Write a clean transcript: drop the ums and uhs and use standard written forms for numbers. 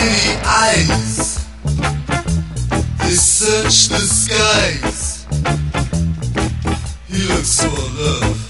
greedy eyes, they search the skies. He looks for love.